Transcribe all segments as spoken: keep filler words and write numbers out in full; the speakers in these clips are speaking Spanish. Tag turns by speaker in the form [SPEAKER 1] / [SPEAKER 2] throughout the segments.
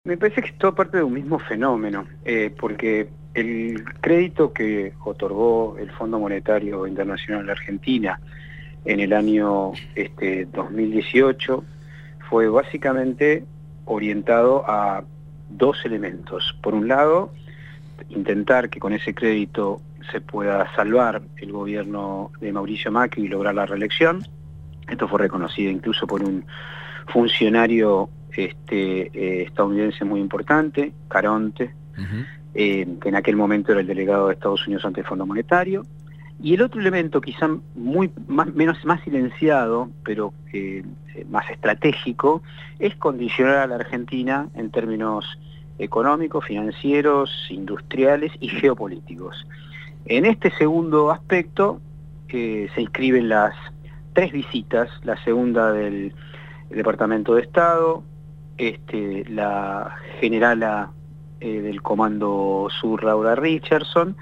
[SPEAKER 1] Me parece que es todo parte de un mismo fenómeno, eh, porque el crédito que otorgó el Fondo Monetario Internacional a la Argentina en el año este, dos mil dieciocho fue básicamente orientado a dos elementos. Por un lado, intentar que con ese crédito se pueda salvar el gobierno de Mauricio Macri y lograr la reelección. Esto fue reconocido incluso por un funcionario este, eh, estadounidense muy importante, Caronte, uh-huh. eh, que en aquel momento era el delegado de Estados Unidos ante el Fondo Monetario. Y el otro elemento, quizá muy más, menos, más silenciado, pero eh, más estratégico, es condicionar a la Argentina en términos económicos, financieros, industriales y geopolíticos. En este segundo aspecto eh, se inscriben las tres visitas, la segunda del Departamento de Estado, este, la generala eh, del Comando Sur, Laura Richardson,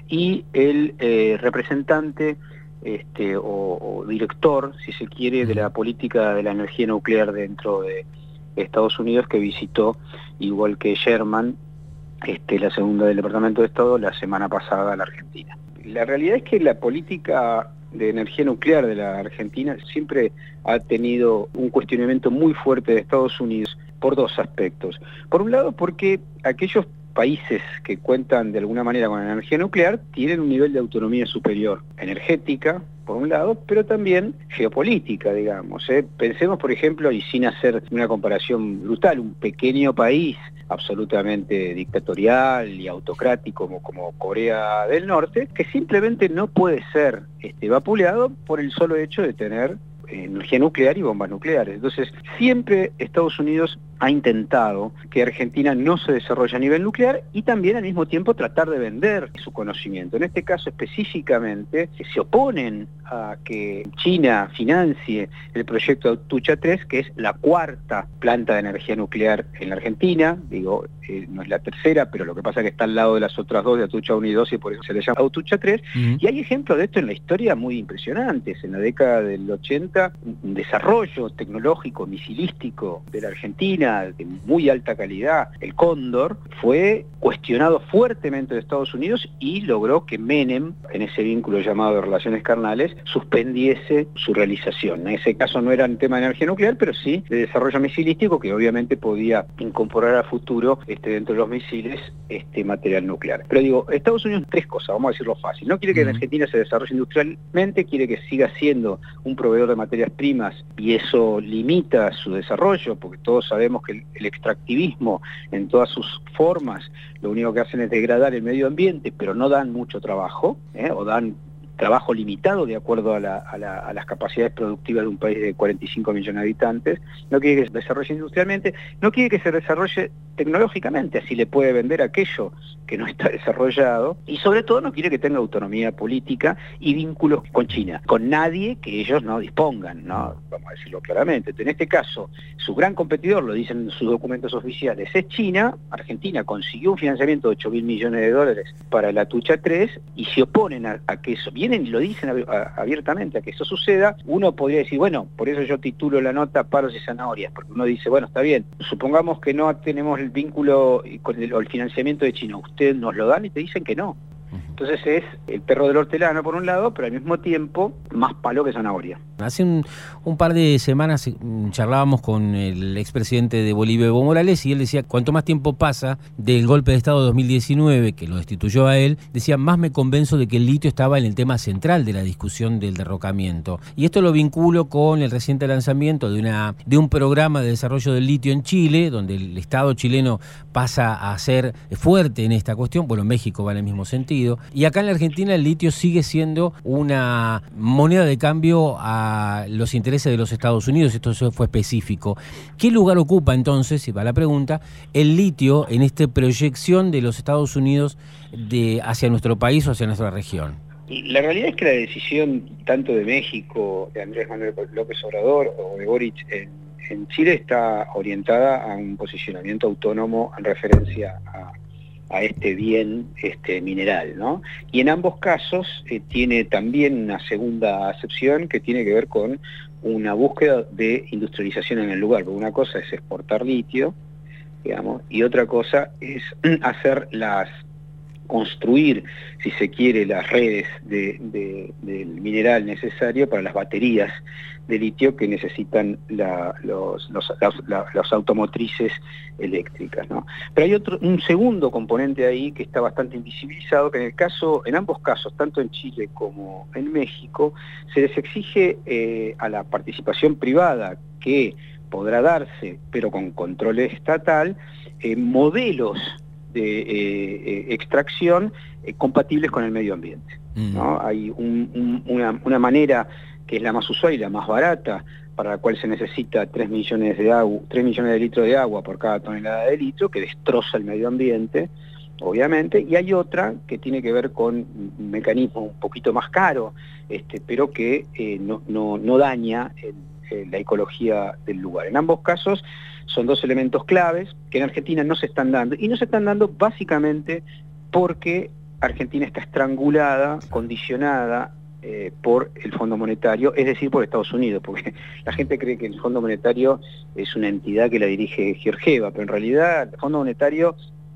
[SPEAKER 1] y el eh, representante este, o, o director, si se quiere, de la política de la energía nuclear dentro de Estados Unidos, que visitó, igual que Sherman, este, la segunda del Departamento de Estado, la semana pasada a la Argentina. La realidad es que la política de energía nuclear de la Argentina siempre ha tenido un cuestionamiento muy fuerte de Estados Unidos por dos aspectos. Por un lado, porque aquellos países que cuentan de alguna manera con energía nuclear tienen un nivel de autonomía superior, energética, por un lado, pero también geopolítica, digamos. ¿eh? Pensemos, por ejemplo, y sin hacer una comparación brutal, un pequeño país absolutamente dictatorial y autocrático como, como Corea del Norte, que simplemente no puede ser este, vapuleado por el solo hecho de tener energía nuclear y bombas nucleares. Entonces, siempre Estados Unidos ha intentado que Argentina no se desarrolle a nivel nuclear y también al mismo tiempo tratar de vender su conocimiento. En este caso específicamente, se oponen a que China financie el proyecto Atucha tres, que es la cuarta planta de energía nuclear en la Argentina. Digo, eh, no es la tercera, pero lo que pasa es que está al lado de las otras dos, de Atucha uno y dos, y por eso se le llama Atucha tres. Uh-huh. Y hay ejemplos de esto en la historia muy impresionantes. En la década del ochenta, un desarrollo tecnológico, misilístico de la Argentina, de muy alta calidad, el Cóndor, fue cuestionado fuertemente de Estados Unidos y logró que Menem, en ese vínculo llamado de relaciones carnales, suspendiese su realización. En ese caso no era un tema de energía nuclear, pero sí de desarrollo misilístico, que obviamente podía incorporar a futuro este, dentro de los misiles este material nuclear. Pero digo, Estados Unidos, tres cosas, vamos a decirlo fácil. No quiere que en Argentina se desarrolle industrialmente, quiere que siga siendo un proveedor de materias primas y eso limita su desarrollo, porque todos sabemos que el, el extractivismo en todas sus formas lo único que hacen es degradar el medio ambiente, pero no dan mucho trabajo, ¿eh? o dan trabajo limitado de acuerdo a, la, a, la, a las capacidades productivas de un país de cuarenta y cinco millones de habitantes. No quiere que se desarrolle industrialmente, no quiere que se desarrolle tecnológicamente, así le puede vender aquello que no está desarrollado, y sobre todo no quiere que tenga autonomía política y vínculos con China, con nadie que ellos no dispongan, ¿no? Vamos a decirlo claramente. En este caso, su gran competidor, lo dicen en sus documentos oficiales, es China. Argentina consiguió un financiamiento de ocho mil millones de dólares para la Atucha tres y se oponen a, a que eso, vienen y lo dicen abiertamente, a que eso suceda. Uno podría decir, bueno, por eso yo titulo la nota Palos y Zanahorias, porque uno dice, bueno, está bien, supongamos que no tenemos el vínculo con el, o el financiamiento de China, ustedes nos lo dan y te dicen que no. Entonces es el perro del hortelano por un lado, pero al mismo tiempo más palo que zanahoria.
[SPEAKER 2] Hace un, un par de semanas charlábamos con el expresidente de Bolivia, Evo Morales, y él decía, cuanto más tiempo pasa del golpe de Estado de dos mil diecinueve, que lo destituyó a él, decía, más me convenzo de que el litio estaba en el tema central de la discusión del derrocamiento. Y esto lo vinculo con el reciente lanzamiento de, una, de un programa de desarrollo del litio en Chile, donde el Estado chileno pasa a ser fuerte en esta cuestión. Bueno, México va en el mismo sentido. Y acá en la Argentina el litio sigue siendo una moneda de cambio a los intereses de los Estados Unidos. Esto fue específico. ¿Qué lugar ocupa entonces, si va la pregunta, el litio en esta proyección de los Estados Unidos de, hacia nuestro país o hacia nuestra región?
[SPEAKER 1] La realidad es que la decisión tanto de México, de Andrés Manuel López Obrador o de Boric en, en Chile está orientada a un posicionamiento autónomo en referencia a a este bien este mineral, ¿no? Y en ambos casos eh, tiene también una segunda acepción que tiene que ver con una búsqueda de industrialización en el lugar, porque una cosa es exportar litio, digamos, y otra cosa es hacer las, construir, si se quiere, las redes de, de, del mineral necesario para las baterías de litio que necesitan la, los, los, la, los automotrices eléctricas, ¿no? Pero hay otro, un segundo componente ahí que está bastante invisibilizado, que en el caso, en ambos casos, tanto en Chile como en México, se les exige eh, a la participación privada, que podrá darse, pero con control estatal, eh, modelos de eh, eh, extracción eh, compatibles con el medio ambiente, ¿no? Hay un, un, una, una manera que es la más usual y la más barata, para la cual se necesita tres millones de agua, tres millones de litros de agua por cada tonelada de litio, que destroza el medio ambiente, obviamente, y hay otra que tiene que ver con un mecanismo un poquito más caro, este, pero que eh, no, no, no daña el, el, la ecología del lugar. En ambos casos son dos elementos claves que en Argentina no se están dando, y no se están dando básicamente porque Argentina está estrangulada, condicionada eh, por el Fondo Monetario, es decir, por Estados Unidos, porque la gente cree que el Fondo Monetario es una entidad que la dirige Georgieva, pero en realidad el Fondo Monetario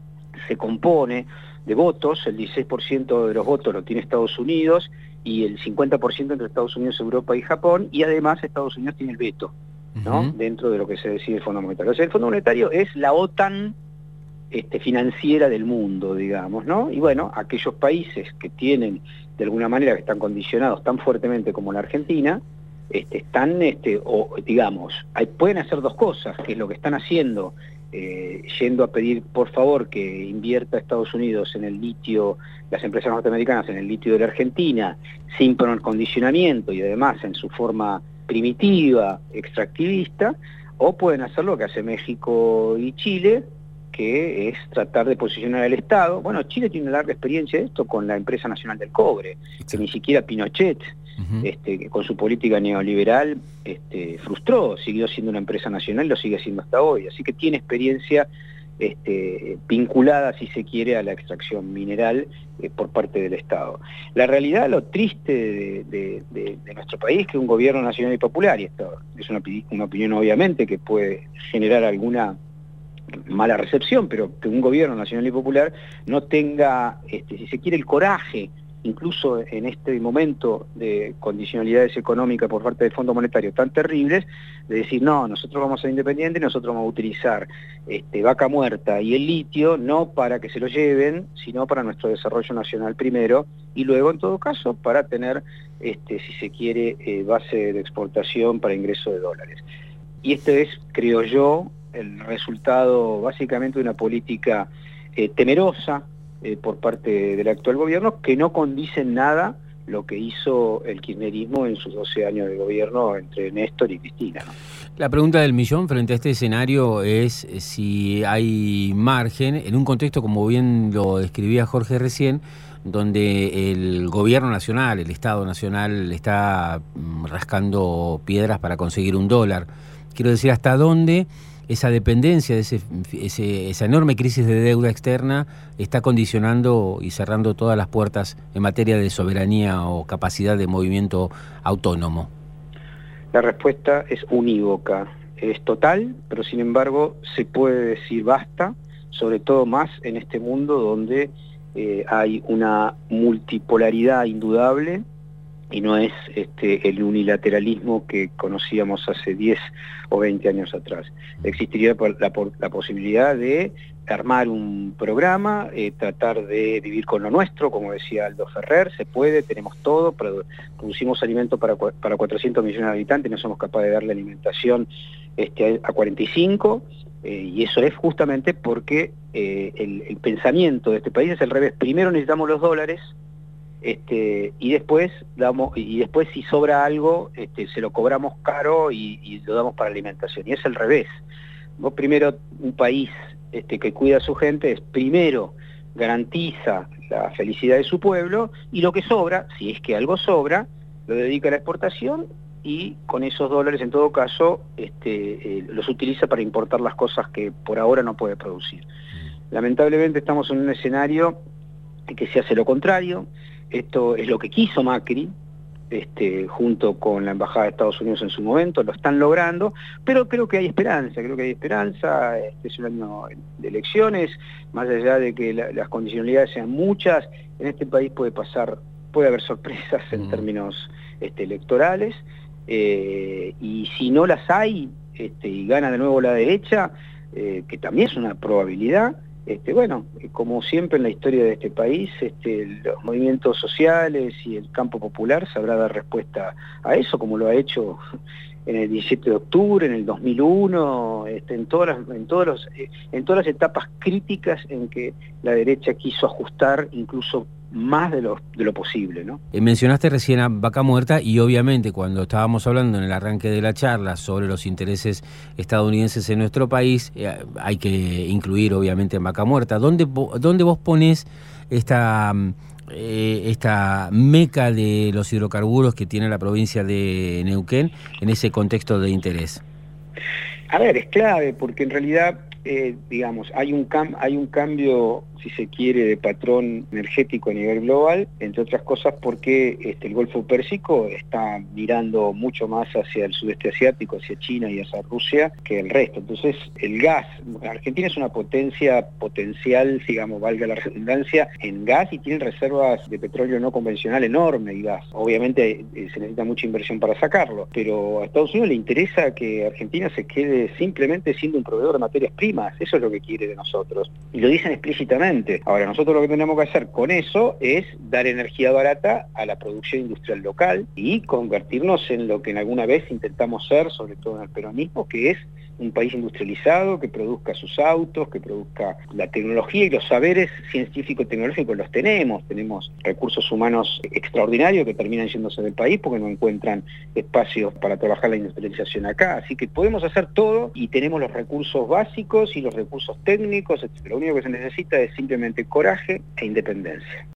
[SPEAKER 1] se compone de votos, el dieciséis por ciento de los votos lo tiene Estados Unidos, y el cincuenta por ciento entre Estados Unidos, Europa y Japón, y además Estados Unidos tiene el veto, ¿no? Uh-huh. Dentro de lo que se decide el Fondo Monetario. O sea, el Fondo Monetario es la OTAN este, financiera del mundo, digamos, ¿no? Y bueno, aquellos países que tienen, de alguna manera, que están condicionados tan fuertemente como la Argentina, este, están, este, o digamos, hay, pueden hacer dos cosas, que es lo que están haciendo, eh, yendo a pedir, por favor, que invierta Estados Unidos en el litio, las empresas norteamericanas en el litio de la Argentina, sin condicionamiento y además en su forma primitiva, extractivista, o pueden hacer lo que hace México y Chile, que es tratar de posicionar al Estado. Bueno, Chile tiene una larga experiencia de esto con la Empresa Nacional del Cobre, que ni siquiera Pinochet, uh-huh. este, con su política neoliberal, este, frustró, siguió siendo una empresa nacional y lo sigue siendo hasta hoy, así que tiene experiencia este, vinculada, si se quiere, a la extracción mineral eh, por parte del Estado. La realidad, lo triste de, de, de, de nuestro país es que un gobierno nacional y popular, y esto es una, una opinión obviamente que puede generar alguna mala recepción, pero que un gobierno nacional y popular no tenga, este, si se quiere, el coraje, incluso en este momento de condicionalidades económicas por parte del Fondo Monetario tan terribles, de decir, no, nosotros vamos a ser independientes, nosotros vamos a utilizar este, vaca muerta y el litio, no para que se lo lleven, sino para nuestro desarrollo nacional primero, y luego, en todo caso, para tener, este, si se quiere, eh, base de exportación para ingreso de dólares. Y este es, creo yo, el resultado básicamente de una política eh, temerosa eh, por parte del actual gobierno, que no condice en nada lo que hizo el kirchnerismo en sus doce años de gobierno entre Néstor y Cristina, ¿no?
[SPEAKER 2] La pregunta del millón frente a este escenario es si hay margen, en un contexto como bien lo describía Jorge recién, donde el gobierno nacional, el Estado nacional, está rascando piedras para conseguir un dólar. Quiero decir, ¿hasta dónde esa dependencia, de ese, ese, esa enorme crisis de deuda externa está condicionando y cerrando todas las puertas en materia de soberanía o capacidad de movimiento autónomo?
[SPEAKER 1] La respuesta es unívoca, es total, pero sin embargo se puede decir basta, sobre todo más en este mundo donde eh, hay una multipolaridad indudable, y no es este, el unilateralismo que conocíamos hace diez o veinte años atrás. Existiría la, la posibilidad de armar un programa, eh, tratar de vivir con lo nuestro, como decía Aldo Ferrer, se puede, tenemos todo, producimos alimento para, para cuatrocientos millones de habitantes, no somos capaces de darle alimentación este, a cuarenta y cinco, eh, y eso es justamente porque eh, el, el pensamiento de este país es al revés. Primero necesitamos los dólares, Este, y después damos y después si sobra algo este, se lo cobramos caro y, y lo damos para alimentación, y es al revés. Vos primero, un país este, que cuida a su gente, es primero garantiza la felicidad de su pueblo, y lo que sobra, si es que algo sobra, lo dedica a la exportación, y con esos dólares en todo caso este, eh, los utiliza para importar las cosas que por ahora no puede producir. Lamentablemente estamos en un escenario en que se hace lo contrario. Esto es lo que quiso Macri, este, junto con la Embajada de Estados Unidos en su momento, lo están logrando, pero creo que hay esperanza, creo que hay esperanza. Este es un año de elecciones, más allá de que la, las condicionalidades sean muchas, en este país puede pasar, puede haber sorpresas en mm. términos este, electorales, eh, y si no las hay, este, y gana de nuevo la derecha, eh, que también es una probabilidad, Este, bueno, como siempre en la historia de este país, este, los movimientos sociales y el campo popular sabrá dar respuesta a eso, como lo ha hecho en el diecisiete de octubre, en el dos mil uno, este, en, todas las, en, todos los, en todas las etapas críticas en que la derecha quiso ajustar incluso más de lo, de lo posible, ¿no?
[SPEAKER 2] Eh, mencionaste recién a Vaca Muerta y obviamente cuando estábamos hablando en el arranque de la charla sobre los intereses estadounidenses en nuestro país, eh, hay que incluir obviamente a Vaca Muerta. ¿Dónde, dónde vos ponés esta, eh, esta meca de los hidrocarburos que tiene la provincia de Neuquén en ese contexto de interés?
[SPEAKER 1] A ver, es clave porque en realidad, eh, digamos, hay un, cam hay un cambio, si se quiere, de patrón energético a nivel global, entre otras cosas porque este, el Golfo Pérsico está mirando mucho más hacia el sudeste asiático, hacia China y hacia Rusia, que el resto. Entonces, el gas, Argentina es una potencia potencial, digamos, valga la redundancia, en gas y tiene reservas de petróleo no convencional enorme y gas. Obviamente eh, se necesita mucha inversión para sacarlo, pero a Estados Unidos le interesa que Argentina se quede simplemente siendo un proveedor de materias primas, eso es lo que quiere de nosotros. Y lo dicen explícitamente. Ahora, nosotros lo que tenemos que hacer con eso es dar energía barata a la producción industrial local y convertirnos en lo que en alguna vez intentamos ser, sobre todo en el peronismo, que es un país industrializado, que produzca sus autos, que produzca la tecnología y los saberes científico-tecnológicos los tenemos. Tenemos recursos humanos extraordinarios que terminan yéndose del país porque no encuentran espacios para trabajar la industrialización acá. Así que podemos hacer todo y tenemos los recursos básicos y los recursos técnicos. Lo único que se necesita es simplemente coraje e independencia.